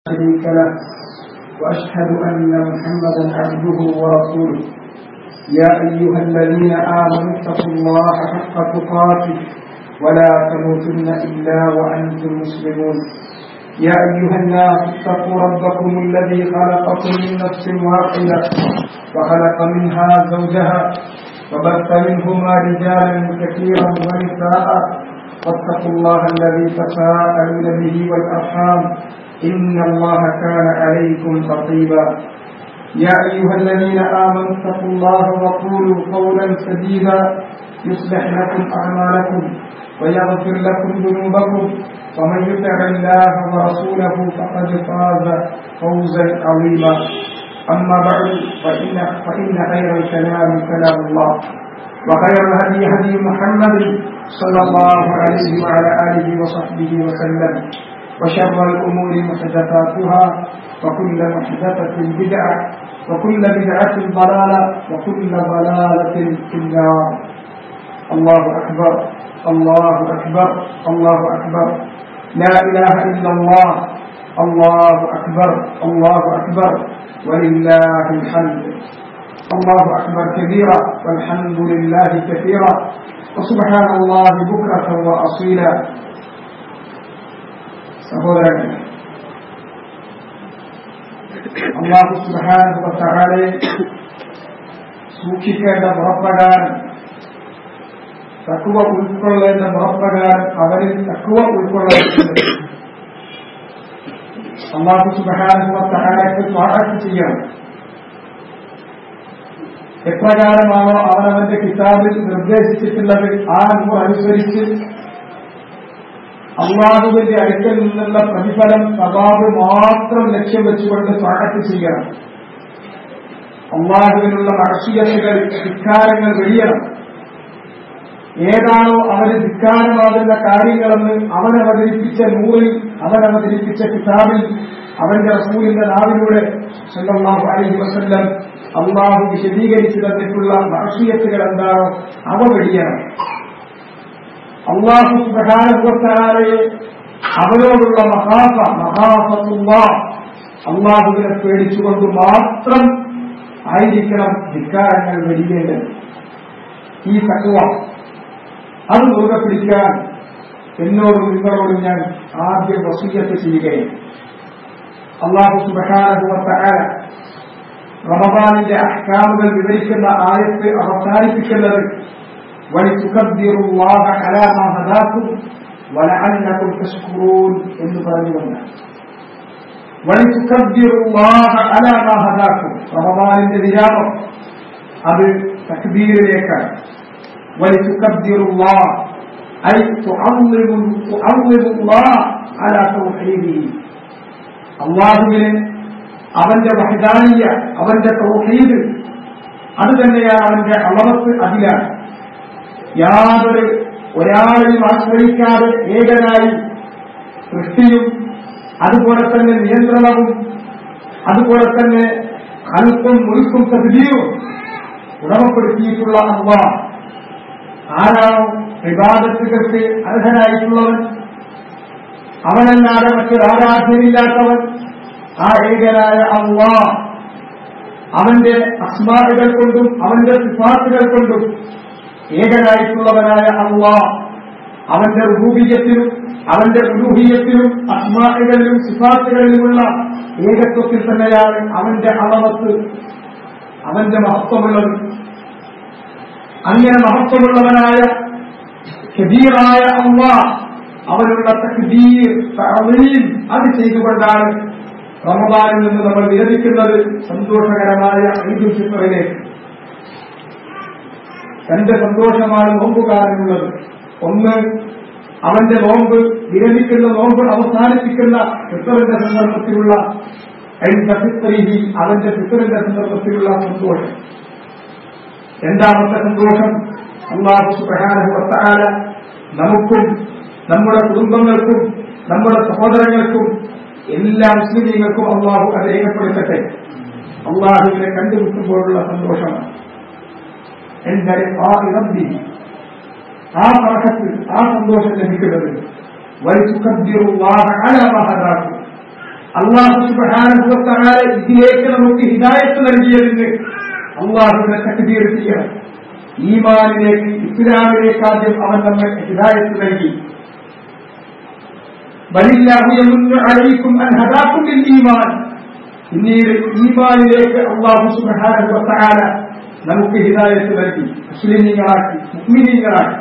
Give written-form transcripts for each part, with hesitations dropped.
شريك له وأشهد أن محمدا عبده ورسوله يا أيها الذين آمنوا اتقوا الله حق تقاته ولا تموتن إلا وأنتم مسلمون يا أيها الناس اتقوا ربكم الذي خلقكم من نفس واحدة وخلق منها زوجها وبث منهما رجالا كثيرا ونساء واتقوا الله الذي تساءلون به والأرحام إن الله كان عليكم رقيبا يا أيها الذين آمنوا اتقوا الله وقولوا قولا سديدا يصلح لكم أعمالكم ويغفر لكم ذنوبكم ومن يطع الله ورسوله فقد فاز فوزا عظيما أما بعد فإن خير الكلام كلام الله وخير الهدي هدي محمد صلى الله عليه وعلى آله وصحبه وسلم وشر الأمور محدثاتها وكل محدثة بدعة وكل بدعة ضلالة وكل ضلالة في النار. الله أكبر الله أكبر الله أكبر لا إله إلا الله الله أكبر الله أكبر ولله الحمد. الله أكبر كبيرا والحمد لله كثيرا وسبحان الله بكرة وأصيلا. സഹോദരൻ, അല്ലാഹു സുബ്ഹാനഹു വ തആലയെ സൂക്ഷിക്കേണ്ട മുറപ്രകാരം, തഖ്വ ഉൾക്കൊള്ളേണ്ട മുറപ്രകാരം അവരിൽ തഖ്വ ഉൾക്കൊള്ളേണ്ടത് അല്ലാഹു സുബ്ഹാനഹു വ തആലയ്ക്ക് ത്വാഅത്ത് ചെയ്യണം. എപ്രകാരമാണോ അവനവന്റെ കിതാബിൽ നിർദ്ദേശിച്ചിട്ടുള്ളത് ആ നൂർ അനുസരിച്ച് അല്ലാഹുവിന്റെ അടുക്കൽ നിന്നുള്ള പ്രതിഫലം സവാബ് മാത്രം ലക്ഷ്യം വെച്ചുകൊണ്ട് ത്വാഅത്ത് ചെയ്യണം. അല്ലാഹുവിനുള്ള മഅസിയത്തുകൾ, ധിക്കാരങ്ങൾ വെടിയണം. ഏതാണോ അവന് ധിക്കാരമാകുന്ന കാര്യങ്ങളെന്ന് അവൻ അവതരിപ്പിച്ച നൂറിൽ, അവൻ അവതരിപ്പിച്ച കിതാബിൽ, അവന്റെ റസൂലിന്റെ നാവിലൂടെ സല്ലല്ലാഹു അലൈഹി വസല്ലം അല്ലാഹു വിശദീകരിച്ചു തന്നിട്ടുള്ള മഅസിയത്തുകൾ എന്താണോ അവ വെടിയണം. അല്ലാഹു സുബ്ഹാനഹു വ തആലയെ അവരോടുള്ള മഹാഫത്തുല്ലാഹ്, അല്ലാഹുവിനെ പേടിച്ചുകൊണ്ട് മാത്രം ആയിരിക്കണം ധിക്കാരങ്ങൾ വെടിയേണ്ടത്. ഈ തഖ്വ അത് മുറുകെ പിടിക്കാൻ എന്നോടും നിങ്ങളോടും ഞാൻ ആദ്യം വസിയ്യത്ത് ചെയ്യുകയാണ്. അല്ലാഹു സുബ്ഹാനഹു വ തആല റമദാനിന്റെ അഹ്കാമുകൾ വിവരിക്കുന്ന ആയത്ത് അവസാനിപ്പിക്കുന്നത് വലിതുകബ്ബിറുല്ലാഹ അലാ മാ ഹദാകും വലഅല്ലകും തശ്കുറൂൻ എന്ന് പറഞ്ഞുകൊണ്ടാണ്. വലിതുകബ്ബിറുല്ലാഹ അലാ മാ ഹദാകും, റമദാനിന്റെ വിരാമം അത് തക്ബീറിലേക്കാണ്. വലിതുകബ്ബിറുല്ലാഹ ഐ തുഅള്ളിമുല്ലാഹ അലാ തൗഹീദിഹി, അല്ലാഹുവിനെ, അവന്റെ വഹദാനിയ, അവന്റെ തൗഹീദ്, അത് തന്നെയാണ് അവന്റെ അളവത്ത്. അതിലാണ് ഒരാളെയും ആശ്രയിക്കാതെ ഏകനായി സൃഷ്ടിയും അതുപോലെ തന്നെ നിയന്ത്രണവും അതുപോലെ തന്നെ ഖൽഖും മുൽക്കും തദ്ബീറും ഉടമപ്പെടുത്തിയിട്ടുള്ള അല്ലാഹ് ആരാണോ ഇബാദത്തുകൾക്ക് അർഹനായിട്ടുള്ളവൻ, അവനല്ലാതെ മറ്റൊരാരാധ്യനില്ലാത്തവൻ, ആ ഏകനായ അല്ലാഹ് അവന്റെ അസ്മാഉകൾ കൊണ്ടും അവന്റെ സിഫാത്തുകൾ കൊണ്ടും ഏകനായിട്ടുള്ളവനായ അല്ലാഹ് അവന്റെ റുബൂബിയ്യത്തിലും അവന്റെ ഉലൂഹിയ്യത്തിലും അസ്മാഉകളിലും സിഫാത്തുകളിലുമുള്ള ഏകത്വത്തിൽ തന്നെയാണ് അവന്റെ അളവത്ത്, അവന്റെ മഹത്വമുള്ളത്. അങ്ങനെ മഹത്വമുള്ളവനായ കബീറായ അല്ലാഹ് അവനുള്ള തക്ബീർ, തഅളീം അത് ചെയ്തുകൊണ്ടാണ് റമദാനിൽ നിന്ന് നമ്മൾ വിരമിക്കുന്നത് സന്തോഷകരമായ ഈദുൽ ഫിത്റിലേക്ക്. രണ്ട് സന്തോഷമാണ് നോമ്പുകാരനുള്ളത്. ഒന്ന്, അവന്റെ നോമ്പ്, വിരമിക്കുന്ന നോമ്പ് അവസാനിപ്പിക്കുന്ന ഫിത്റിന്റെ സന്ദർഭത്തിലുള്ള അവന്റെ ഫിത്റിന്റെ സന്ദർഭത്തിലുള്ള സന്തോഷം. രണ്ടാമത്തെ സന്തോഷം, അല്ലാഹു സുബ്ഹാനഹു വ തആല നമുക്കും നമ്മുടെ കുടുംബങ്ങൾക്കും നമ്മുടെ സഹോദരങ്ങൾക്കും എല്ലാ മുസ്ലിമീങ്ങൾക്കും അല്ലാഹു അത് രേഖപ്പെടുത്തട്ടെ. അല്ലാഹുവിനെ കണ്ടുമുട്ടുമ്പോഴുള്ള സന്തോഷമാണ്. ആ പറക്കത്ത്, ആ സന്തോഷം ലഭിക്കുന്നത് വലിതുകബ്ബിറുല്ലാഹ അലാ മാ ഹദാകും, അല്ലാഹു സുബ്ഹാനഹു വ തആല ഇതിലേക്ക് നമുക്ക് ഹിദായത്ത് നൽകിയതിന് അല്ലാഹുവിനെ തക്ബീർ ചെയ്യണം. ഈമാനിലേക്ക്, ഇസ്ലാമിലേക്ക് ആദ്യം അവൻ നമ്മെ ഹിദായത്ത് നൽകി. ബലില്ലാഹു യമുന്നു അലൈക്കും അൻ ഹദാകും ലിൽ ഈമാൻ. പിന്നീട് ഈമാനിലേക്ക് അല്ലാഹു സുബ്ഹാനഹു വ തആല നമുക്ക് ഹിദായത്ത് നൽകി, മുസ്ലിമീങ്ങളാക്കി, മുഅ്മിനീങ്ങളാക്കി.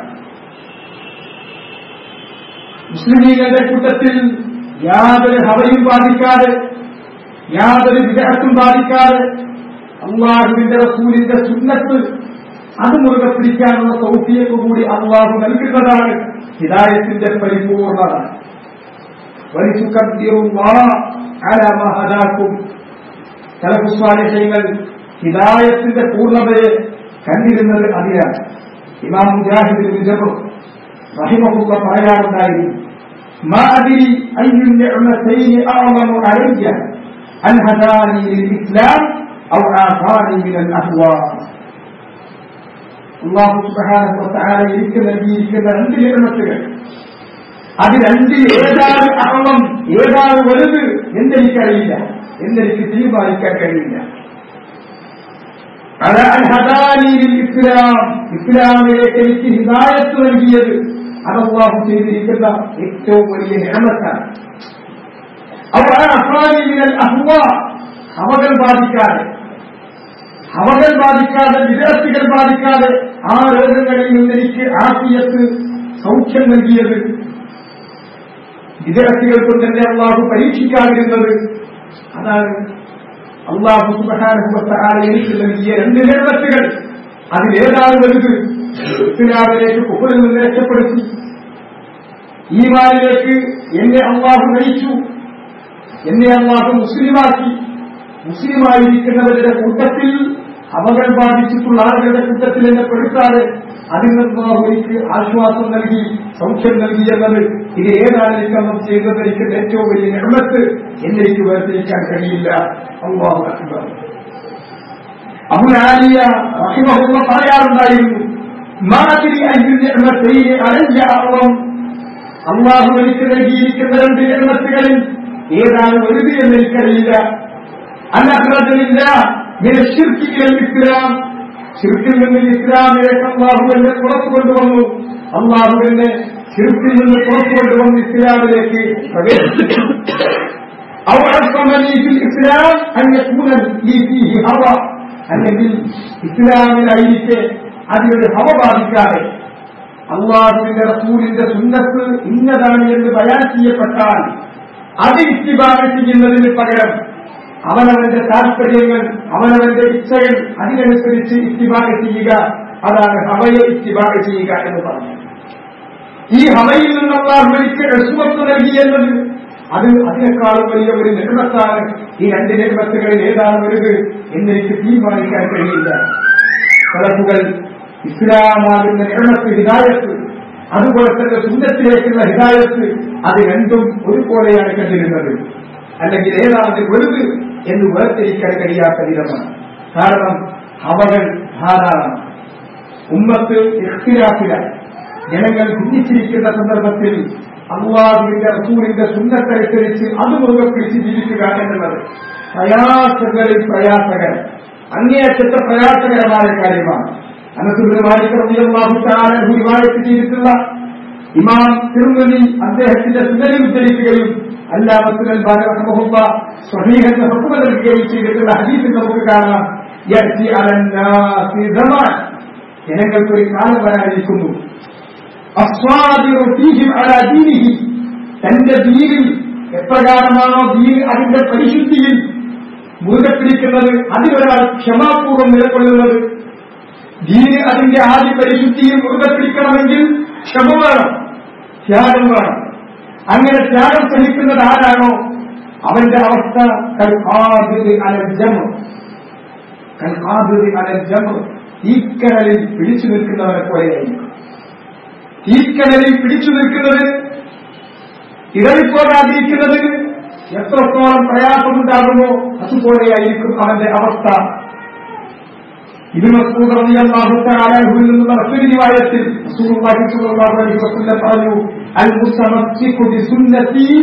മുസ്ലിമീങ്ങളുടെ കൂട്ടത്തിൽ യാതൊരു ഹവയും ബാധിക്കാതെ, യാതൊരു വിദഅത്തും ബാധിക്കാതെ അല്ലാഹുവിന്റെ റസൂലിന്റെ സുന്നത്ത് അത് മുറുകെ പിടിക്കാനുള്ള തൗഫീഖ് കൂടി അല്ലാഹു നൽകുന്നതാണ് ഹിദായത്തിന്റെ പരിപൂർണത. വലിതുകബ്ബിറുല്ലാഹ അലാ മാ ഹദാകും. സലഫു സ്വാലിഹീങ്ങൾ ഹിദായത്തിന്റെ പൂർണ്ണതയെ കണ്ടിരുന്നത് അതിലാണ്. ഇമാം മുജാഹിദ് ഇബ്നു ജബർ റഹിമഹുല്ലാഹ് പറയാറുണ്ടായിരുന്നു, മാ അദ്രി അയ്യു നിഅമതൈനി അഅ്ളമു അലയ്യ അൻ ഹദാനി ലിൽ ഇസ്ലാം ഔ ആഫാനി മിനൽ അഹ്വാ. അല്ലാഹു സുബ്ഹാനഹു വ തആല എനിക്ക് നൽകിയിരിക്കുന്ന രണ്ട് നിഅമത്തുകൾ, അത് രണ്ടിൽ ഏതാണ് അഅ്ളം, ഏതാണ് വലുത് എന്നെനിക്കറിയില്ല, എന്നെനിക്ക് തീരുമാനിക്കാൻ കഴിയില്ല. അലാ അൻ ഹദാനി ലിൽ ഇസ്ലാം, ഇസ്ലാമിലേക്ക് എനിക്ക് ഹിദായത്ത് നൽകിയത് അത് അല്ലാഹു ചെയ്തിരിക്കുന്ന ഏറ്റവും വലിയ നിഅമത്താണ്. ഔ ആഫാനി മിനൽ അഹ്വാ, ഹവകൾ ബാധിക്കാതെ, ഹവകൾ ബാധിക്കാതെ, വിദഅത്തുകൾ ബാധിക്കാതെ ആ രോഗങ്ങളിൽ നിന്ന് എനിക്ക് ആഫിയത്ത്, സൗഖ്യം നൽകിയത്, വിദഅത്തുകൾ കൊണ്ട് തന്നെ അല്ലാഹു പരീക്ഷിക്കാതിരുന്നത്, അതാണ് അല്ലാഹു സുബ്ഹാനഹു വ തആല എനിക്ക് നൽകിയ രണ്ട് നിഅമത്തുകൾ. അതിലേതാണ് വലുത്? ഇസ്ലാമിലേക്ക് കുഫറിൽ നിന്ന് രക്ഷപ്പെടുത്തി, ഈമാനിലേക്ക് എന്നെ അല്ലാഹു നയിച്ചു, എന്നെ അല്ലാഹു മുസ്ലിമാക്കി. മുസ്ലിമായിരിക്കുന്നവരുടെ കൂട്ടത്തിൽ അവകൾ ബാധിച്ചിട്ടുള്ള ആളുകളുടെ കൂട്ടത്തിൽ എന്നെ പെടുത്താതെ അതിൽ നിന്ന് എനിക്ക് ആശ്വാസം നൽകി, സൗഖ്യം നൽകി എന്നത് ഇത് ഏതാണ് എനിക്ക് ചെയ്തത്? എനിക്ക് ഏറ്റവും വലിയ നിഅമത്ത് എന്നെനിക്ക് വേർതിരിക്കാൻ കഴിയില്ല. അല്ലാഹു അക്ബർ. അബൂ ആലിയ റഹിമഹുല്ലാഹ് പറയാറുണ്ടായിരുന്നു, മാ അദ്രി അയ്യു നിഅമതൈനി അലയ്യ അഅ്ളം. അല്ലാഹു എനിക്ക് നൽകിയിരിക്കുന്ന രണ്ട് നിഅമത്തുകളിൽ ഏതാണ് വലുത് എന്നെനിക്കറിയില്ല. അൻ അഖ്റജനില്ലാഹ് മിന ശിർക്ക് ഇലൽ ഇസ്ലാം, ശിർക്കിൽ നിന്ന് ഇസ്ലാമിലേക്ക് അല്ലാഹു എന്നെ പുറത്തു കൊണ്ടുവന്നു. അല്ലാഹു എന്നെ ശിർക്കിൽ നിന്ന് പുറത്തു കൊണ്ടുവന്ന് ഇസ്ലാമിലേക്ക് പ്രവേശിപ്പിച്ചു. ഔ അസ്മനി ഫിൽ ഇസ്ലാം അൻ യകൂന ലീ ഫീഹി ഹവ, അല്ലെങ്കിൽ ഇസ്ലാമിലായിരിക്കെ അതിനൊരു ഹവ ബാധിക്കാതെ അല്ലാഹുവിന്റെ റസൂലിന്റെ സുന്നത്ത് ഇന്നതാണ് എന്ന് ബയാൻ ചെയ്യപ്പെട്ടാൽ അത് ഇത്തിബാ ചെയ്യുന്നതിന് പകരം അവനവന്റെ താൽപര്യങ്ങൾ, അവനവന്റെ ഇച്ഛകൾ അതിനനുസരിച്ച് ഇത്തിബാ ചെയ്യുക, അതാണ് ഹവയെ ഇത്തിബാ ചെയ്യുക എന്ന് പറഞ്ഞു. ഈ ഹവയിൽ നിന്ന് അല്ലാഹു എനിക്ക് റസൂലത്ത് നൽകി എന്നത് അത് അതിനേക്കാളും വലിയ ഒരു നിഅമത്താണ്. ഈ രണ്ട് നിഅമത്തുകളിൽ ഏതാണ് വലുത് എന്നെനിക്ക് തീരുമാനിക്കാൻ കഴിയില്ല. സലഫുകൾ ഇസ്ലാമാകുന്ന നിഅമത്ത് ഹിദായത്ത്, അതുപോലെ തന്നെ സുന്നത്തിലേക്കുള്ള ഹിദായത്ത്, അത് രണ്ടും ഒരുപോലെയാണ് കണ്ടിരുന്നത്. അല്ലെങ്കിൽ ഏതാണ് വലുത് എന്ന് വേർതിരിക്കാൻ കഴിയാത്ത വിധമാണ്. കാരണം ഹവകൾ ധാരാളം. ഉമ്മത്ത് ഇഖ്തിലാഫിലാണ്. ജനങ്ങൾ ഭിന്നിച്ചിരിക്കുന്ന സന്ദർഭത്തിൽ അല്ലാഹുവിന്റെ റസൂലിന്റെ സുന്നത്തനുസരിച്ച് അത് മുറുകെ പിടിച്ച് ജീവിക്കുക എന്നുള്ളത് പ്രയാസങ്ങളിൽ പ്രയാസകരം, അങ്ങേയറ്റത്തെ പ്രയാസകരമായ കാര്യമാണ്. അനസ് ഇബ്നു മാലിക് റളിയല്ലാഹു തആല അൻഹു റിവായത്ത് ചെയ്തിട്ടുള്ള ഇമാം തിർമിദി അദ്ദേഹത്തിന്റെ സുനനിൽ ഉദ്ധരിക്കുകയും അല്ലാമത്തുൽ അൽബാനി റഹിമഹുല്ലാഹ് സ്വഹീഹ് എന്ന ഹുക്മ നൽകുകയും ചെയ്തിട്ടുള്ള ഹദീസിൽ നമുക്ക് കാണാം, യഅതി അലന്നാസി സമാൻ, ജനങ്ങൾക്കൊരു കാലം വരാനിരിക്കുന്നു, അസ്വാദിറു ഫീഹിം അലാ ദീനിഹി, തന്റെ ദീനിൽ എപ്രകാരമാണോ ദീൻ അതിന്റെ പരിശുദ്ധിയിൽ മുറുകെ പിടിക്കുന്നത് അതിലൊരാൾ ക്ഷമാപൂർവ്വം നിലകൊള്ളുന്നത്. ദീന് അതിന്റെ ആദ്യ പരിശുദ്ധിയിൽ മുറുകെ പിടിക്കണമെങ്കിൽ ക്ഷമ വേണം, ത്യാഗം വേണം. അങ്ങനെ ത്യാഗം സഹിക്കുന്നത് ആരാണോ അവന്റെ അവസ്ഥ തീക്കനലിൽ പിടിച്ചു നിൽക്കുന്നവരെ പോലെയായിരിക്കും. തീക്കനലിൽ പിടിച്ചു നിൽക്കുന്നത്, ഇടറിപ്പോകാതിരിക്കുന്നത് എത്രത്തോളം പ്രയാസമുണ്ടാകുമോ അതുപോലെയായിരിക്കും അവന്റെ അവസ്ഥ. ഇബ്നു മസ്ഊദ് റളിയല്ലാഹു തആല അൻഹുവിൽ നിന്നുള്ള മറ്റൊരു റിവായത്തിൽ റസൂലുള്ളാഹി സ്വല്ലല്ലാഹു അലൈഹി വസല്ലം പറഞ്ഞു, അൽ മുതമസ്സികു ബിസുന്നതി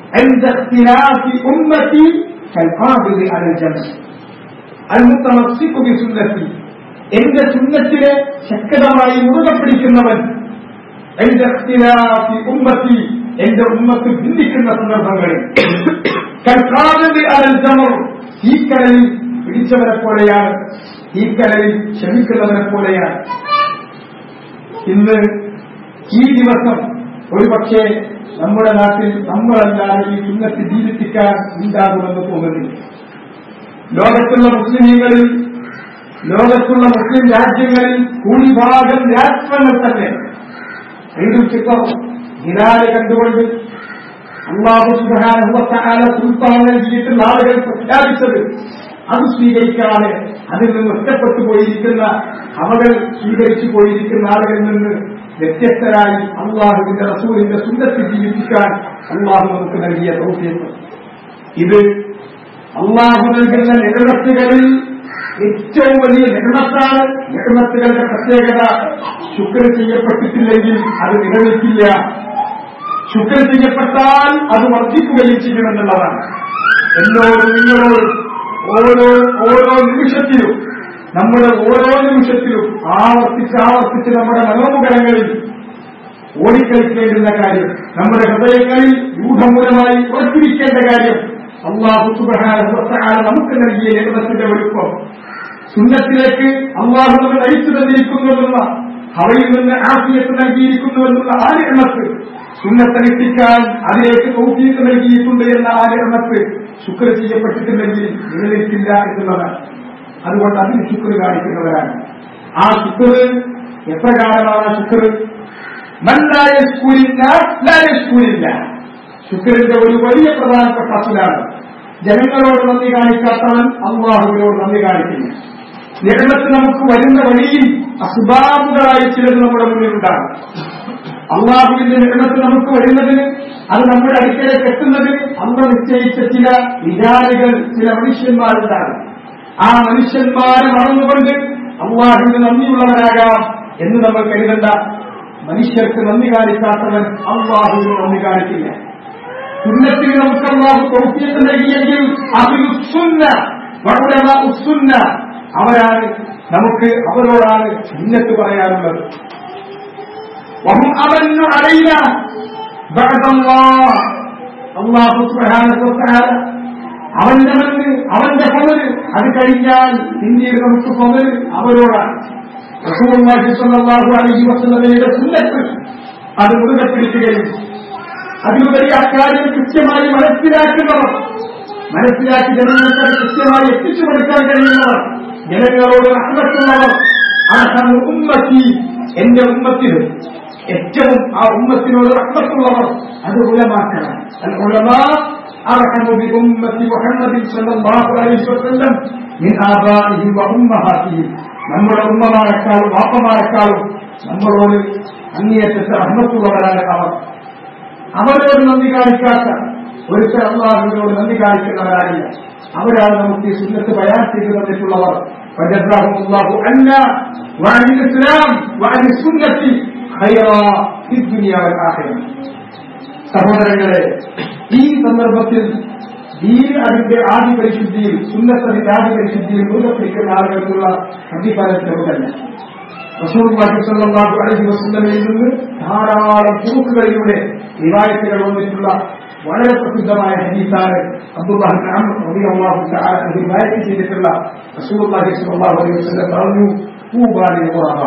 عند اختلاف أمتي كالقابض على الجمر المتمسك بسنتي എന്റെ സുന്നത്തിനെ ശക്തമായി മുറുകെ പിടിക്കുന്നവൻ എന്റെ ഇഖ്തിലാഫി ഉമ്മത്തി എന്റെ ഉമ്മത്ത് ഭിന്നിക്കുന്ന സന്ദർഭങ്ങളിൽ കൽഖാബിദ് അലൽ ജമർ തീക്കടലിൽ പിടിച്ചവരെ പോലെയാണ്, തീക്കടലിൽ ക്ഷമിക്കുന്നവരെ പോലെയാണ്. ഇന്ന് ഈ ദിവസം ഒരുപക്ഷെ നമ്മുടെ നാട്ടിൽ നമ്മളല്ലാതെ ഈ സുന്നത്ത് ജീവിപ്പിക്കാൻ ഉണ്ടാകുമെന്ന് തോന്നുന്നില്ല. ലോകത്തുള്ള മുസ്ലിമീങ്ങളിൽ, ലോകത്തുള്ള മുസ്ലിം രാജ്യങ്ങളിൽ ഭൂരിഭാഗം രാഷ്ട്രങ്ങൾ തന്നെ ഈദുൽ ഫിത്ർ ഹിലാല് കണ്ടുകൊണ്ട് അല്ലാഹു സുബ്ഹാനഹു വ തആല സുൽത്താൻ നൽകിയിട്ടുള്ള ആളുകൾ പ്രഖ്യാപിച്ചത് അത് സ്വീകരിക്കാതെ അതിൽ നിന്ന് ഒറ്റപ്പെട്ടു പോയിരിക്കുന്ന, അവകൾ സ്വീകരിച്ചു പോയിരിക്കുന്ന ആളുകളിൽ നിന്ന് വ്യത്യസ്തരായി അല്ലാഹുവിന്റെ റസൂലിന്റെ സുന്നത്ത് ജീവിപ്പിക്കാൻ അല്ലാഹു നമുക്ക് നൽകിയ തൗഫീഖ്. ഇത് അല്ലാഹു നൽകുന്ന നിഅമത്തുകളിൽ ഏറ്റവും വലിയ നിഅമത്താണ്. നിഅമത്തുകളുടെ പ്രത്യേകത ശുക്ർ ചെയ്യപ്പെട്ടിട്ടില്ലെങ്കിൽ അത് നിലനിൽക്കില്ല, ശുക്ർ ചെയ്യപ്പെട്ടാൽ അത് വർദ്ധിക്കുകയും ചെയ്യുമെന്നുള്ളതാണ്. എന്നോടും നിങ്ങളോടും ഓരോ നിമിഷത്തിലും, നമ്മുടെ ഓരോ നിമിഷത്തിലും ആവർത്തിച്ച് നമ്മുടെ മനോമുഖങ്ങളിൽ ഓടിക്കളിക്കേണ്ടുന്ന കാര്യം, നമ്മുടെ ഹൃദയങ്ങളിൽ രൂഢമൂലമായി ഉറച്ചിരിക്കേണ്ട കാര്യം, അല്ലാഹു സുബ്ഹാനഹു വ തആല നമുക്ക് നൽകിയ നിഅമത്തിന്റെ വലുപ്പം, സുന്നത്തിലേക്ക് അല്ലാഹു നമ്മെ നയിച്ചു തന്നിരിക്കുന്നുവെന്നുള്ള, അവയിൽ നിന്ന് ആഫിയത്ത് നൽകിയിരിക്കുന്നുവെന്നുള്ള ആ നിഅമത്ത്, സുന്നത്തനുഷ്ഠിക്കാൻ അതിലേക്ക് തൗഫീഖ് നൽകിയിട്ടുണ്ട് എന്ന ആ നിഅമത്ത് ശുക്ർ ചെയ്യപ്പെട്ടിട്ടുണ്ടെങ്കിൽ നിലനിൽക്കില്ല എന്നുള്ളതാണ്. അതുകൊണ്ട് അതിന് ശുക്ർ കാണിക്കുന്നവരാണ്. ആ ശുക്ർ എപ്രകാരമാണ്? ശുക്ർ ശുക്രിന്റെ ഒരു വലിയ പ്രധാനപ്പെട്ട അസുലാണ് ജനങ്ങളോട് നന്ദി കാണിക്കാത്തവൻ അല്ലാഹുവിനോട് നന്ദി കാണിക്കില്ല. നിഅമത്ത് നമുക്ക് വരുന്ന വഴിയിൽ അസ്ബാബുകളായി ചിലത് നമ്മുടെ മുന്നിലുണ്ടാകും. അല്ലാഹുവിന്റെ നിഅമത്ത് നമുക്ക് വരുന്നതിന്, അത് നമ്മുടെ അടുക്കലേക്ക് എത്തുന്നതിന് അന്ന് നിശ്ചയിച്ച ചില വിചാരികൾ, ചില മനുഷ്യന്മാരുണ്ടാകും. ആ മനുഷ്യന്മാരെ മറന്നുകൊണ്ട് അല്ലാഹുവിന് നന്ദിയുള്ളവരാകാം എന്ന് നമ്മൾ കരുതണ്ട. മനുഷ്യർക്ക് നന്ദി കാണിക്കാത്തവൻ അല്ലാഹുവിന് നന്ദി കാണിക്കില്ല. സുന്നത്തിന് നമുക്ക് അല്ലാഹു തൗഫീഖ് നൽകിയെങ്കിൽ അഹ്ലുസ്സുന്ന വഉലമാഉസ്സുന്ന അവരാണ്, നമുക്ക് അവരോടാണ് സുന്നത്ത് പറയാനുള്ളത്. വഹും അമന്നു അലൈന ബഅദല്ലാഹ് അല്ലാഹു സുബ്ഹാനഹു വ തആല അവന്റെ മന്ന്, അവന്റെ ഫള്, അത് കഴിഞ്ഞാൽ പിന്നീട് നമുക്ക് ഫള് അവരോടാണ്. റസൂലുള്ളാഹി സ്വല്ലല്ലാഹു അലൈഹി വസല്ലമയുടെ സുന്നത്ത് അത് മുറുകെ പിടിക്കുകയും അതിലുപരി അക്കാര്യം കൃത്യമായി മനസ്സിലാക്കുന്നവർ, മനസ്സിലാക്കി ജനങ്ങൾക്ക് കൃത്യമായി എത്തിച്ചു കൊടുക്കാൻ കഴിയുന്നവർ, ജനങ്ങളോട് റഹ്മത്തുള്ളവർ, അർഹമു ഉമ്മത്തി എന്റെ ഉമ്മത്തിന് ഏറ്റവും ആ ഉമ്മത്തിനോട് റഹ്മത്തുള്ളവർ അത് ഉലമാക്കളാണ്. അൽ ഉലമാ അർഹമു ബി ഉമ്മത്തി മുഹമ്മദ് സ്വല്ലല്ലാഹു അലൈഹി വസല്ലം മിൻ ആബാഇഹിം വ ഉമ്മഹാതിഹിം. നമ്മുടെ ഉമ്മമാരെക്കാളും വാപ്പമാരെക്കാളും നമ്മളോട് അങ്ങേയറ്റത്തെ റഹ്മത്തുള്ളവരാണ് അവർ. അവരോട് നന്ദി കാണിക്കാത്ത ഒരിക്കൽ അല്ലാഹുവിനോട് നന്ദി കാണിക്കുന്നവരായില്ല. അവരാണ് നമുക്ക് ഈ സുന്നത്ത് ബയാൻ ചെയ്തു തന്നിട്ടുള്ളവർ. ഫജസാഹുമുല്ലാഹു അന്നാ വഅനിൽ ഇസ്ലാം വഅനിൽ സുന്നത്തി ഖൈറാ ഫിദ്ദുനിയ വൽ ആഖിറ. സഹോദരങ്ങളെ, ഈ സന്ദർഭത്തിൽ ദീൻ അതിന്റെ ആദ്യ പരിശുദ്ധിയിൽ, സുന്നത്തിന്റെ ആദ്യ പരിശുദ്ധിയിൽ മുറുകെ പിടിക്കുന്ന ആളുകൾക്കുള്ള അഭിപ്രായം ചെറുതല്ല. റസൂലുള്ളാഹി സ്വല്ലല്ലാഹു അലൈഹി വസല്ലമയിൽ നിന്ന് ധാരാളം തുറുക്കുകളിലൂടെ റിവായത്തുകൾ വന്നിട്ടുള്ള വളരെ പ്രസിദ്ധമായ ഹദീസാണ് അബ്ദുല്ലാഹ് ഇബ്നു അംർ റളിയല്ലാഹു തആല റിവായത്ത് ചെയ്തിട്ടുള്ള റസൂലുള്ളാഹി സ്വല്ലല്ലാഹു അലൈഹി വസല്ലം പറഞ്ഞു, തൂബാ ലിൽ ഖുറബ,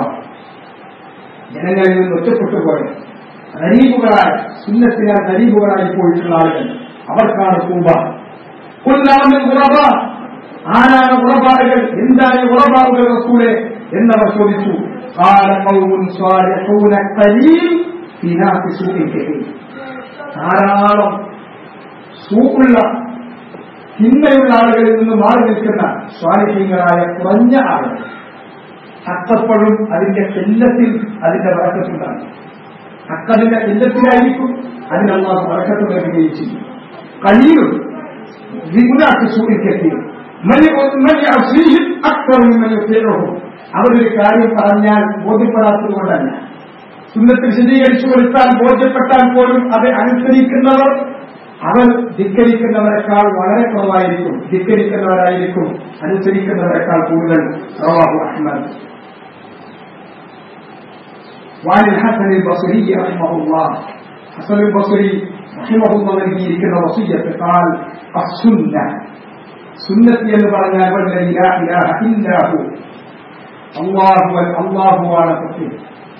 ജനങ്ങളിൽ നിന്ന് ഒറ്റപ്പെട്ടു പോയ ഗരീബുകളായി, സുന്നത്തിനാൽ ഗരീബുകളായി പോയിട്ടുള്ള ആളുകൾ, അവർക്കാണ് തൂബ. ഖുൽനാമിൽ ഖുറബ, ആരാണ് ഖുറബാകൾ, എന്താണ് ഖുറബാകൾ റസൂലേ എന്നവർ ചോദിച്ചു. ഖാല ഖൗമുൻ സ്വാലിഹൂന ഖലീൽ ഫീ നാസി സൂഇൻ കസീർ. ധാരാളം സൂഖുള്ള തിന്മയുള്ള ആളുകളിൽ നിന്ന് മാറി നിൽക്കുന്ന സ്വാലിഹീങ്ങളായ കുറഞ്ഞ ആളുകൾ. ഹക്കപ്പോഴും അതിന്റെ ചെല്ലത്തിൽ അതിന്റെ ബറക്കത്തുണ്ടാകും. ഹക്കതിന്റെ ചെല്ലത്തിലായിരിക്കും അതിന് അല്ലാഹു ബറക്കത്ത് നൽകുകയും ചെയ്യും. ഖലീലും ഫീ സൂഇൻ കസീർ അവരൊരു കാര്യം പറഞ്ഞാൽ ബോധ്യപ്പെടാത്തത് കൊണ്ടല്ല, സുന്നത്ത് വിശദീകരിച്ചു കൊടുത്താൽ ബോധ്യപ്പെട്ടാൽ പോലും അത് അനുസരിക്കുന്നവർ അവൻ ധിക്കരിക്കുന്നവരെക്കാൾ വളരെ കുറവായിരിക്കും, ധിക്കരിക്കുന്നവരായിരിക്കും അനുസരിക്കുന്നവരെക്കാൾ കൂടുതൽ. റവാഹു അഹ്മദ്. وعن الحسن البصري رحمه الله حسن البصري رحمه الله നൽകിയിരിക്കുന്ന വസിയ്യത്ത് قال السنة സുന്നത്ത് എന്ന് പറഞ്ഞാൽ വല്ലദി ലാ ഇലാഹ ഇല്ലാ ഹു അല്ലാഹുവാണ് സത്യം.